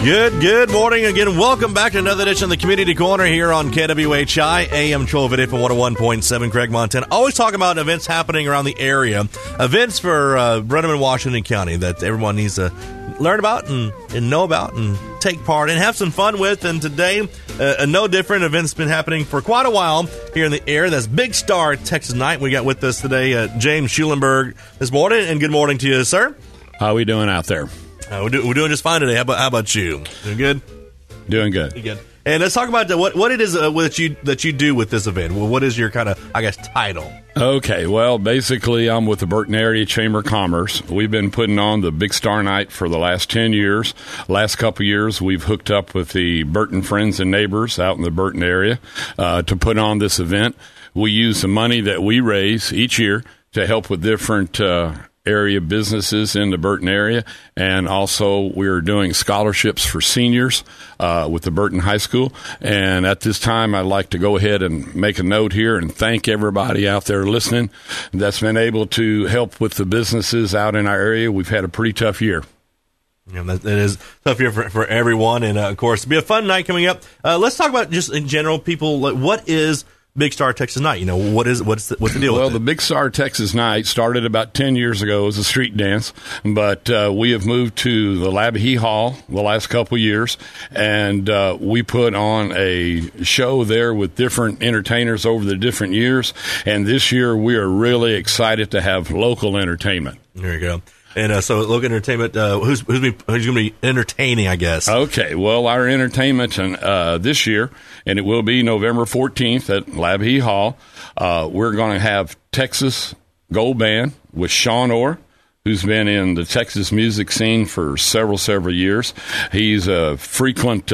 Good morning again. Welcome back to another edition of the Community Corner here on KWHI, AM 1280 from 101.7, Craig, Montana. Always talking about events happening around the area. Events for Brenham and Washington County that everyone needs to learn about and know about and take part and have some fun with. And today, no different. Event's been happening for quite a while here in the area. That's Big Star Texas Night. We got with us today James Schulenberg this morning. And good morning to you, sir. How are we doing out there? We're doing just fine today. How about you? Doing good? Doing good. Good. And let's talk about what it is that you do with this event. Well, what is your kind of, title? Okay, well, basically, I'm with the Burton Area Chamber of Commerce. We've been putting on the Big Star Night for the last 10 years. Last couple years, we've hooked up with the Burton Friends and Neighbors out in the Burton area to put on this event. We use the money that we raise each year to help with different area businesses in the Burton area, and also we're doing scholarships for seniors with the Burton High School. And at this time, I'd like to go ahead and make a note here and thank everybody out there listening that's been able to help with the businesses out in our area. We've had a pretty tough year. Yeah, that is tough year for everyone, and of course, it'll be a fun night coming up. Let's talk about just in general, people, like, what is Big Star Texas Night? What's the deal with it? Well, the Big Star Texas Night started about 10 years ago as a street dance, but we have moved to the Labahee Hall the last couple years, and we put on a show there with different entertainers over the different years, and this year we are really excited to have local entertainment. There you go. And so, local entertainment, who's going to be entertaining, I guess? Okay, well, our entertainment this year, and it will be November 14th at Labahee Hall, we're going to have Texas Gold Band with Sean Orr, who's been in the Texas music scene for several years. He's a frequent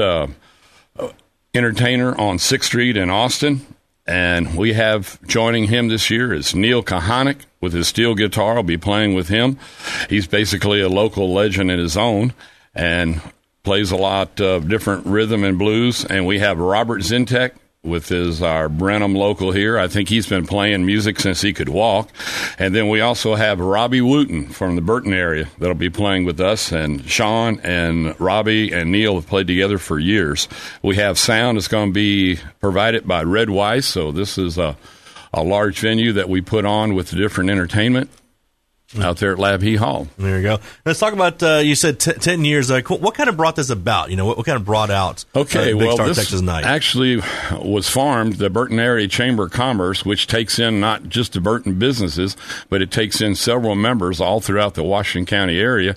entertainer on 6th Street in Austin. And we have joining him this year is Neil Kahanic with his steel guitar. I'll be playing with him. He's basically a local legend in his own and plays a lot of different rhythm and blues. And we have Robert Zintek with our Brenham local here. I think he's been playing music since he could walk. And then we also have Robbie Wooten from the Burton area that'll be playing with us. And Sean and Robbie and Neil have played together for years. We have sound that's going to be provided by Red Weiss. So this is a large venue that we put on with different entertainment out there at Labahee Hall. There you go. Let's talk about, you said 10 years. What kind of brought this about? What kind of brought out Big Star Texas Night? Actually was formed, the Burton Area Chamber of Commerce, which takes in not just the Burton businesses, but it takes in several members all throughout the Washington County area.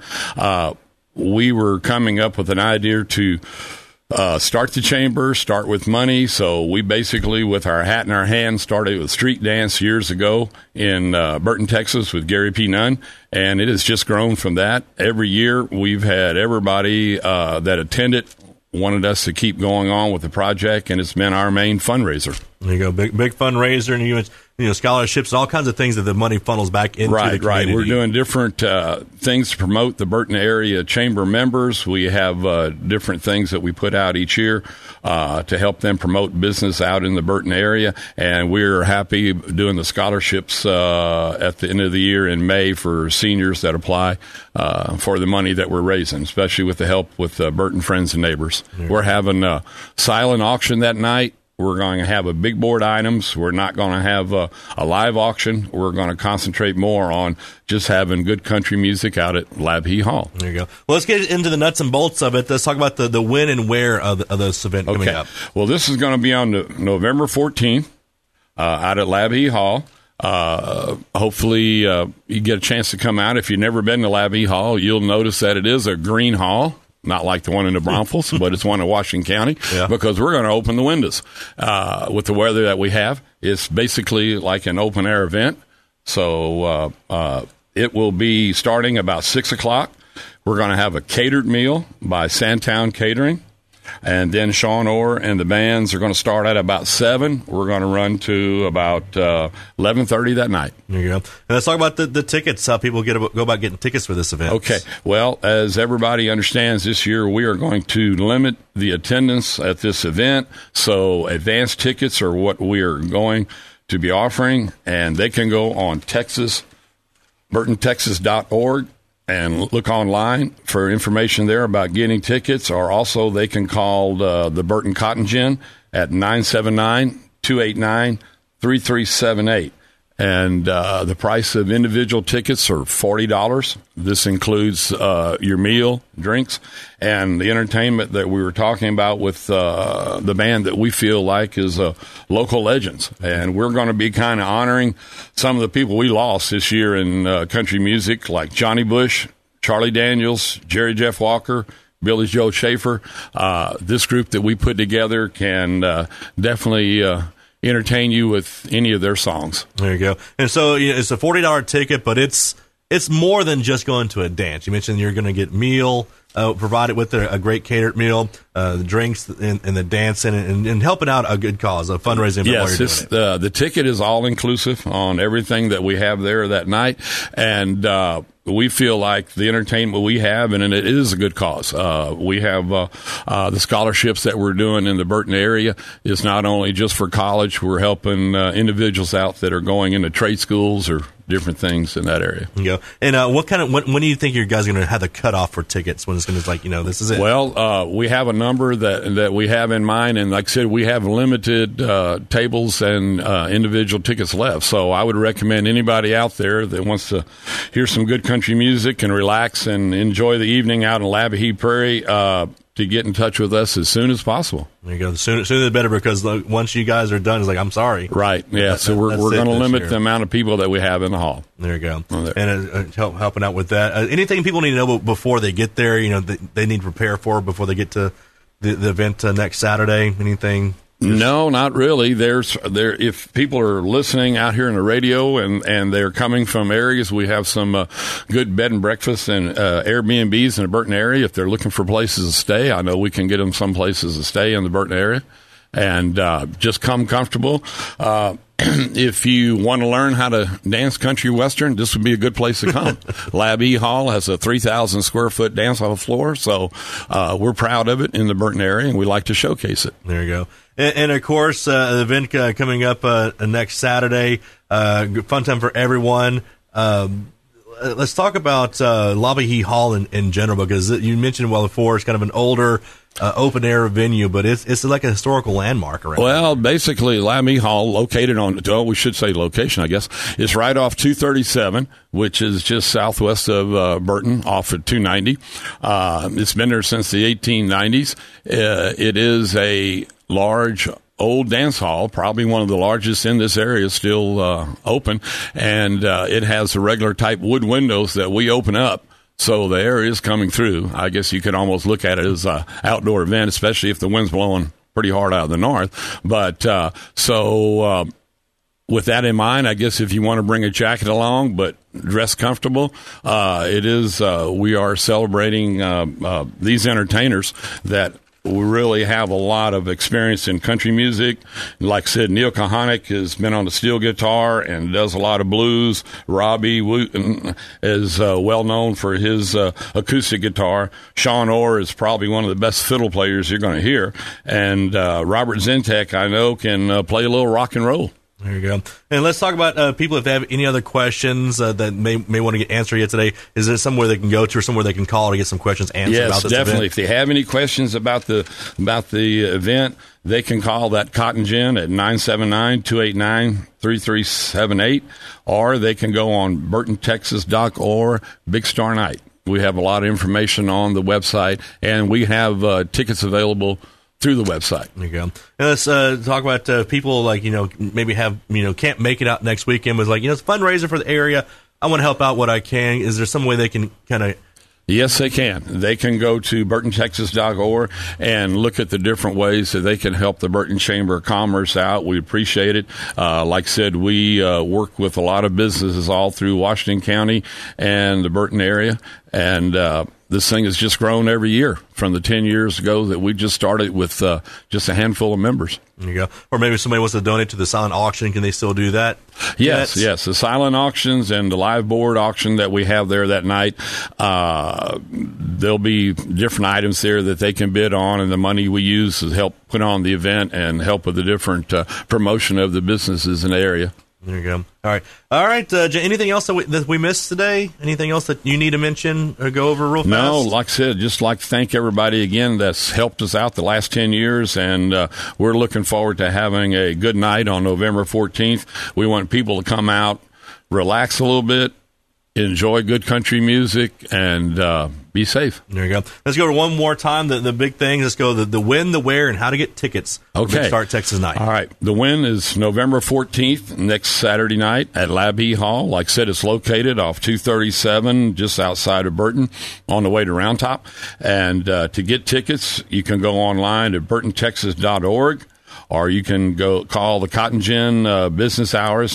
We were coming up with an idea to start the chamber, start with money. So we basically, with our hat in our hand, started with street dance years ago in Burton, Texas with Gary P. Nunn. And it has just grown from that. Every year we've had everybody that attended wanted us to keep going on with the project, and it's been our main fundraiser. There you go. Big fundraiser, and scholarships, all kinds of things that the money funnels back into the community. Right. We're doing different things to promote the Burton area chamber members. We have different things that we put out each year to help them promote business out in the Burton area, and we're happy doing the scholarships at the end of the year in May for seniors that apply for the money that we're raising, especially with the help with Burton Friends and Neighbors. We're having a silent auction that night. We're going to have a big board items. We're not going to have a live auction. We're going to concentrate more on just having good country music out at Labahee Hall. There you go. Well, let's get into the nuts and bolts of it. Let's talk about the when and where of this event coming up. Well, this is going to be on November 14th out at Labahee Hall. Hopefully you get a chance to come out. If you've never been to Labahee Hall, you'll notice that it is a green hall. Not like the one in the Braunfels, but it's one in Washington County, because we're going to open the windows. With the weather that we have, it's basically like an open-air event. So it will be starting about 6 o'clock. We're going to have a catered meal by Sandtown Catering. And then Sean Orr and the bands are going to start at about 7. We're going to run to about 11:30 that night. There you go. And let's talk about the tickets, how people go about getting tickets for this event. Okay. Well, as everybody understands, this year we are going to limit the attendance at this event. So advance tickets are what we are going to be offering, and they can go on burtontexas.org and look online for information there about getting tickets, or also they can call the Burton Cotton Gin at 979-289-3378. And the price of individual tickets are $40. This includes your meal, drinks, and the entertainment that we were talking about with the band that we feel like is local legends. And we're going to be kind of honoring some of the people we lost this year in country music, like Johnny Bush, Charlie Daniels, Jerry Jeff Walker, Billy Joe Schaefer. This group that we put together can definitely entertain you with any of their songs. There you go. And so it's a $40 ticket, but it's more than just going to a dance. You mentioned you're going to get meal provided with a great catered meal, the drinks and the dancing, and helping out a good cause, a fundraising. Yes, the ticket is all inclusive on everything that we have there that night, and we feel like the entertainment we have, and it is a good cause. We have the scholarships that we're doing in the Burton area is not only just for college. We're helping individuals out that are going into trade schools or different things in that area. Yeah. And when do you think you guys are going to have the cutoff for tickets? When it's going to this is it? Well, we have a number that we have in mind, and like I said, we have limited tables and individual tickets left. So I would recommend anybody out there that wants to hear some good country music and relax and enjoy the evening out in Labahee Prairie to get in touch with us as soon as possible. There you go. The sooner the better, because once you guys are done, it's like, I'm sorry. Right. Yeah. So we're going to limit the amount of people that we have in the hall. There you go. And helping out with that. Anything people need to know before they get there, they need to prepare for before they get to the event next Saturday? Anything? No, not really. If people are listening out here in the radio and they're coming from areas, we have some good bed and breakfast and Airbnbs in the Burton area. If they're looking for places to stay, I know we can get them some places to stay in the Burton area, and just come comfortable. If you want to learn how to dance country western, this would be a good place to come. Labahee Hall has a 3,000 square foot dance hall floor, so we're proud of it in the Burton area, and we like to showcase it. There you go. And of course, the event coming up next Saturday, fun time for everyone. Let's talk about Labahee Hall in general, because you mentioned before it's kind of an older open air venue, but it's like a historical landmark around. Well, basically, Labahee Hall, located on, we should say location, I guess, is right off 237, which is just southwest of Burton, off of 290. It's been there since the 1890s. It is a large old dance hall, probably one of the largest in this area, still open, and it has the regular type wood windows that we open up, so the air is coming through. I guess you could almost look at it as an outdoor event, especially if the wind's blowing pretty hard out of the north. But with that in mind, I guess if you want to bring a jacket along but dress comfortable, we are celebrating these entertainers that we really have a lot of experience in country music. Like I said, Neil Kahanick has been on the steel guitar and does a lot of blues. Robbie Wooten is well known for his acoustic guitar. Sean Orr is probably one of the best fiddle players you're going to hear. And Robert Zentek, I know, can play a little rock and roll. There you go. And let's talk about people, if they have any other questions that may want to get answered yet today. Is there somewhere they can go to or somewhere they can call to get some questions answered about this definitely. event? If they have any questions about the event, they can call that Cotton Gin at 979-289-3378, or they can go on BurtonTexas.org, Big Star Night. We have a lot of information on the website, and we have tickets available through the website. There you go. And let's talk about people like, maybe have, can't make it out next weekend, but like, it's a fundraiser for the area. I want to help out what I can. Is there some way they can kind of... Yes, they can. They can go to BurtonTexas.org and look at the different ways that they can help the Burton Chamber of Commerce out. We appreciate it. Like I said, we work with a lot of businesses all through Washington County and the Burton area, and this thing has just grown every year from the 10 years ago that we just started with just a handful of members. There you go. Or maybe somebody wants to donate to the silent auction. Can they still do that? Yes. The silent auctions and the live board auction that we have there that night, there'll be different items there that they can bid on, and the money we use to help put on the event and help with the different promotion of the businesses in the area. There you go. All right. Jay, anything else that we missed today? Anything else that you need to mention or go over real fast? No, like I said, just like to thank everybody again that's helped us out the last 10 years, and we're looking forward to having a good night on November 14th. We want people to come out, relax a little bit, enjoy good country music, and be safe. There you go. Let's go to one more time. The big thing. Let's go the when, the where, and how to get tickets. Okay. Big Start Texas Night. All right. The when is November 14th, next Saturday night at Labby Hall. Like I said, it's located off 237, just outside of Burton, on the way to Round Top. And to get tickets, you can go online at burtontexas.org, or you can go call the Cotton Gin business hours,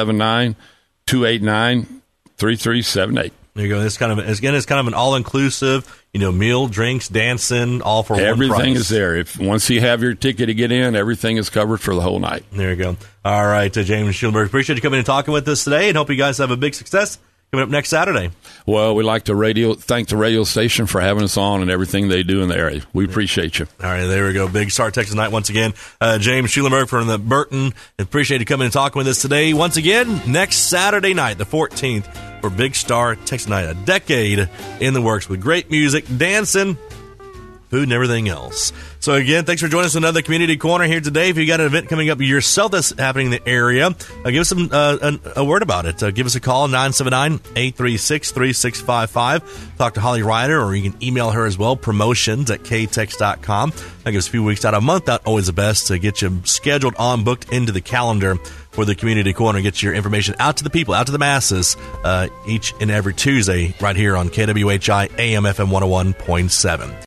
979-289-3378. There you go. It's kind of an all-inclusive, meal, drinks, dancing, all for one price. Everything is there. Once you have your ticket to get in, everything is covered for the whole night. There you go. All right, James Schulenberg, appreciate you coming and talking with us today, and hope you guys have a big success coming up next Saturday. Well, we'd like to thank the radio station for having us on and everything they do in the area. We appreciate you. All right, there we go. Big Start Texas Night once again. James Schulenberg from the Burton. Appreciate you coming and talking with us today. Once again, next Saturday night, the 14th, for Big Star Texas Night. A decade in the works with great music, dancing, food, and everything else. So again, thanks for joining us on another Community Corner here today. If you got an event coming up yourself that's happening in the area, give us a word about it. Give us a call, 979-836-3655. Talk to Holly Ryder, or you can email her as well, promotions@ktex.com. That gives a few weeks out, a month out, always the best to get you scheduled on, booked into the calendar for the Community Corner, get your information out to the people, out to the masses, each and every Tuesday right here on KWHI AM FM 101.7.